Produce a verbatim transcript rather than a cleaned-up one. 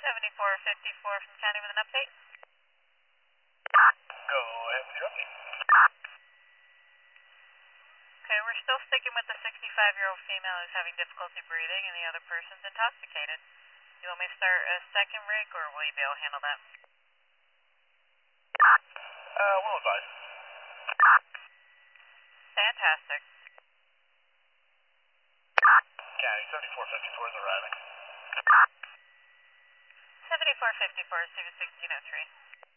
seventy-four fifty-four from the county with an update. Go ahead with your update. Okay, we're still sticking with the sixty-five-year-old female who's having difficulty breathing and the other person's intoxicated. You want me to start a second rig, or will you be able to handle that? Uh, we'll advise. Fantastic. County seventy-four fifty-four is arriving. seventy-four fifty-four, Stephen sixteen oh three.